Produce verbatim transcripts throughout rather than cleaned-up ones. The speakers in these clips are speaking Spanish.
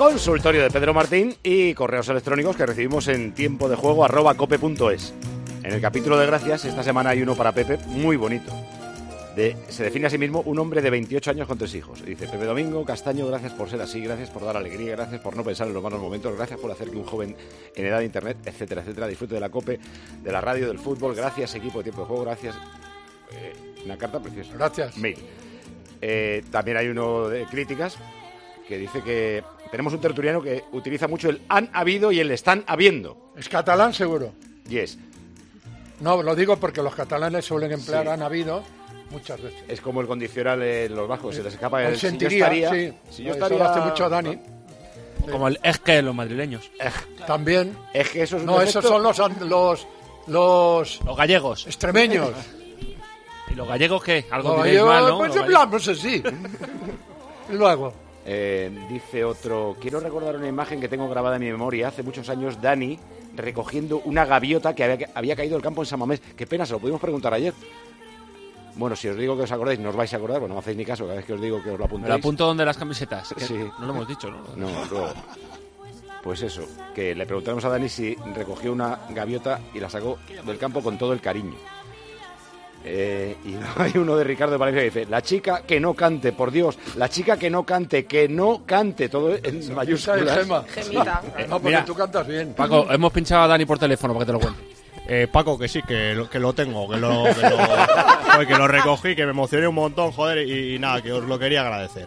consultorio de Pedro Martín y correos electrónicos que recibimos en tiempo de juego arroba cope punto es. En el capítulo de gracias, esta semana hay uno para Pepe, muy bonito. De, se define a sí mismo un hombre de veintiocho años con tres hijos. Dice: Pepe Domingo Castaño, gracias por ser así, gracias por dar alegría, gracias por no pensar en los malos momentos, gracias por hacer que un joven en edad de internet, etcétera, etcétera, disfrute de la COPE, de la radio, del fútbol. Gracias, equipo de tiempo de juego, gracias. Eh, una carta preciosa. Gracias. Mail. Eh, también hay uno de críticas que dice que tenemos un tertuliano que utiliza mucho el han habido y el están habiendo. ¿Es catalán seguro? Yes. No, lo digo porque los catalanes suelen emplear Sí. han habido muchas veces. Es como el condicional en los bajos, se les escapa el Consentiría, si yo estaría, sí. si yo Eso estaría, lo hace mucho Dani. ¿no? Como el es que los madrileños. También. Es que eso es un No, defecto. esos son los los los, Los gallegos. extremeños. ¿Y los gallegos qué? Algo No, diréis yo, mal, ¿no? pues Los hablamos así. Y luego. Eh, dice otro, quiero recordar una imagen que tengo grabada en mi memoria. Hace muchos años, Dani recogiendo una gaviota que había, había caído del campo en San Mamés. Qué pena, se lo pudimos preguntar ayer. Bueno, si os digo que os acordáis, no os vais a acordar, pues no me hacéis ni caso cada vez que os digo que os lo Me apuntéis. lo apunto donde las camisetas. Que Sí. No lo hemos dicho, ¿no? No, luego. Pues eso, que le preguntamos a Dani si recogió una gaviota y la sacó del campo con todo el cariño. Eh, y hay uno de Ricardo de Valencia que dice: la chica que no cante, por Dios, la chica que no cante, que no cante, todo en mayúsculas. Gema. Gemita. No, porque Mira. tú cantas bien. Paco, hemos pinchado a Dani por teléfono para que te lo cuente. Eh, Paco, que sí, que lo, que lo tengo, que lo, que, lo, joder, que lo recogí, que me emocioné un montón, joder, y, y nada, que os lo quería agradecer.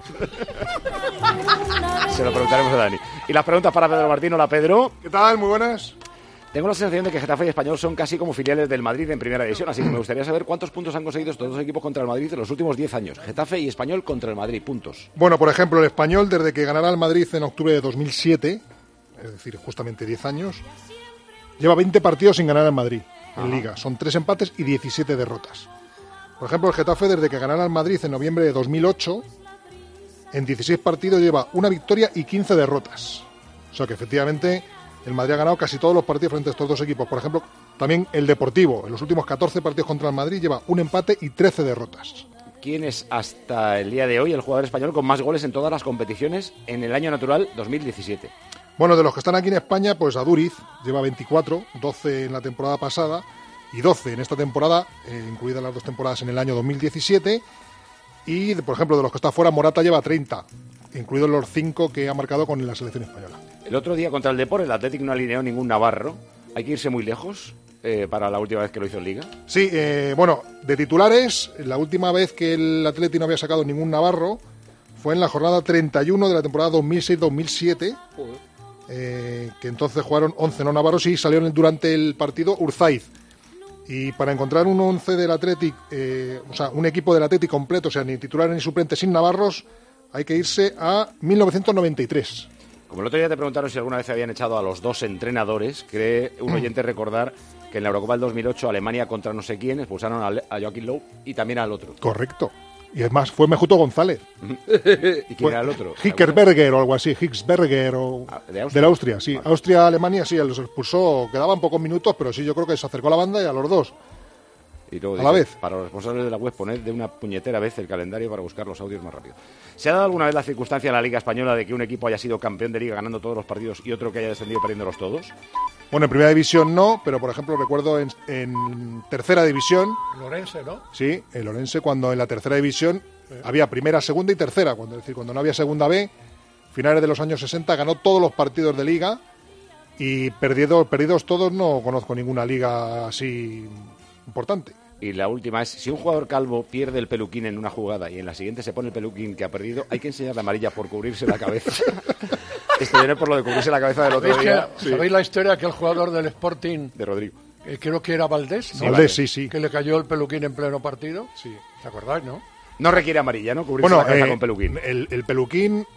Se lo preguntaremos a Dani. Y las preguntas para Pedro Martín. Hola, Pedro. ¿Qué tal? Muy buenas. Tengo la sensación de que Getafe y Español son casi como filiales del Madrid en primera división, así que me gustaría saber cuántos puntos han conseguido estos dos equipos contra el Madrid en los últimos diez años. Getafe y Español contra el Madrid, puntos. Bueno, por ejemplo, el Español, desde que ganará el Madrid en octubre de dos mil siete, es decir, justamente diez años, lleva veinte partidos sin ganar en Madrid, en Ajá. Liga. Son tres empates y diecisiete derrotas. Por ejemplo, el Getafe, desde que ganará el Madrid en noviembre de dos mil ocho, en dieciséis partidos lleva una victoria y quince derrotas. O sea que, efectivamente, el Madrid ha ganado casi todos los partidos frente a estos dos equipos. Por ejemplo, también el Deportivo, en los últimos catorce partidos contra el Madrid, lleva un empate y trece derrotas. ¿Quién es hasta el día de hoy el jugador español con más goles en todas las competiciones en el año natural dos mil diecisiete? Bueno, de los que están aquí en España, pues Aduriz lleva veinticuatro, doce en la temporada pasada y doce en esta temporada, eh, incluidas las dos temporadas en el año dos mil diecisiete. Y, por ejemplo, de los que está fuera, Morata lleva treinta, incluidos los cinco que ha marcado con la selección española. El otro día contra el Depor, el Athletic no alineó ningún navarro. Hay que irse muy lejos eh, para la última vez que lo hizo en Liga. Sí, eh, bueno, de titulares, la última vez que el Atleti no había sacado ningún navarro fue en la jornada treinta y uno de la temporada dos mil seis dos mil siete, eh, que entonces jugaron once no navarros y salieron durante el partido Urzaiz. Y para encontrar un once del Athletic, eh, o sea, un equipo del Athletic completo, o sea, ni titulares ni suplentes sin navarros, hay que irse a mil novecientos noventa y tres. Como el otro día te preguntaron si alguna vez habían echado a los dos entrenadores, cree un oyente recordar que en la Eurocopa del dos mil ocho Alemania contra no sé quién expulsaron a, Le- a Joaquín Low y también al otro. Correcto. Y además fue Mejuto González. ¿Y quién Fue era el otro? Hickersberger o algo así, Hicksberger o... Ah, ¿de Austria? De la Austria, sí. Vale. Austria-Alemania, sí, los expulsó, quedaban pocos minutos, pero sí, yo creo que se acercó a la banda y a los dos. Y luego A dice, la vez. para los responsables de la web, poned de una puñetera vez el calendario para buscar los audios más rápido. ¿Se ha dado alguna vez la circunstancia en la Liga Española de que un equipo haya sido campeón de Liga ganando todos los partidos y otro que haya descendido perdiéndolos todos? Bueno, en primera división no, pero por ejemplo recuerdo en, en tercera división, Lorense, ¿no? sí, el Orense cuando en la tercera división había primera, segunda y tercera, cuando, es decir, cuando no había segunda B, finales de los años sesenta ganó todos los partidos de Liga y perdido, perdidos todos no conozco ninguna liga así importante. Y la última es, si un jugador calvo pierde el peluquín en una jugada y en la siguiente se pone el peluquín que ha perdido, hay que enseñarle amarilla por cubrirse la cabeza. Esto viene por lo de cubrirse la cabeza del otro ¿Sabéis, día. que- ¿Sabéis la historia que el jugador del Sporting, De Rodrigo. eh, creo que era Valdés, ¿no? Valdés, sí, sí. que le cayó el peluquín en pleno partido? Sí. ¿Te acordáis, no? No requiere amarilla, ¿no? Cubrirse Bueno, la cabeza eh, con peluquín. El, el peluquín,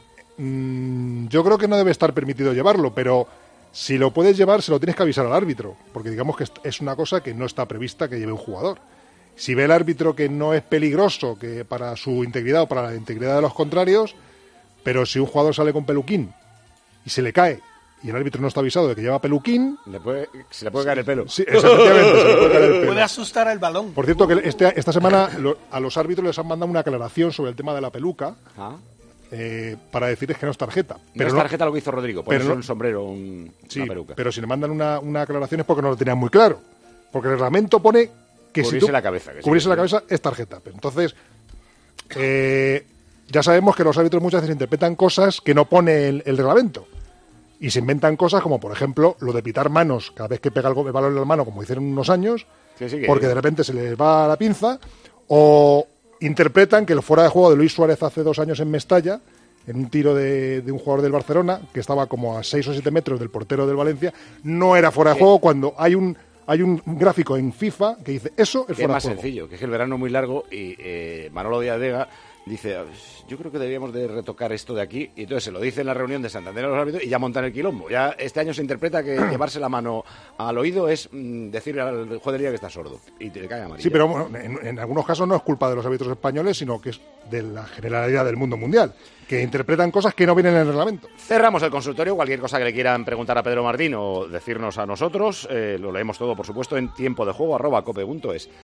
mmm, yo creo que no debe estar permitido llevarlo, pero si lo puedes llevar, se lo tienes que avisar al árbitro, porque digamos que es una cosa que no está prevista que lleve un jugador. Si ve el árbitro que no es peligroso que para su integridad o para la integridad de los contrarios, pero si un jugador sale con peluquín y se le cae y el árbitro no está avisado de que lleva peluquín, Le puede- se le puede caer el pelo. sí, efectivamente, se le puede caer el pelo. Puede asustar al balón. Por cierto, que este- esta semana lo- a los árbitros les han mandado una aclaración sobre el tema de la peluca. Ah. eh, para decirles que no es tarjeta. No Pero es no- tarjeta lo que hizo Rodrigo, pero ponerse no- un sombrero, un, Sí, una peluca. pero si le mandan una, una aclaración es porque no lo tenían muy claro. Porque el reglamento pone que Cubrirse si tú, la cabeza, que sí, cubrirse que la sí. cabeza es tarjeta. Pero entonces, eh, ya sabemos que los árbitros muchas veces interpretan cosas que no pone el, el reglamento. Y se inventan cosas como, por ejemplo, lo de pitar manos cada vez que pega el, go- el balón en la mano, como hicieron unos años, Sí, sí, que- porque de repente se les va la pinza, o interpretan que el fuera de juego de Luis Suárez hace dos años en Mestalla, en un tiro de, de un jugador del Barcelona, que estaba como a seis o siete metros del portero del Valencia, no era fuera de Sí. juego cuando hay un hay un gráfico en FIFA que dice eso es Que es fuera más de juego. sencillo, que es que el verano es muy largo y eh, Manolo Díaz Vega dice, yo creo que deberíamos de retocar esto de aquí, y entonces se lo dice en la reunión de Santander a los árbitros y ya montan el quilombo. Ya este año se interpreta que llevarse la mano al oído es mm, decirle al juez de liga que está sordo y te le cae amarilla. Sí, pero bueno, en, en algunos casos no es culpa de los árbitros españoles, sino que es de la generalidad del mundo mundial, que interpretan cosas que no vienen en el reglamento. Cerramos el consultorio. Cualquier cosa que le quieran preguntar a Pedro Martín o decirnos a nosotros, eh, lo leemos todo, por supuesto, en tiempo de juego arroba cope punto es.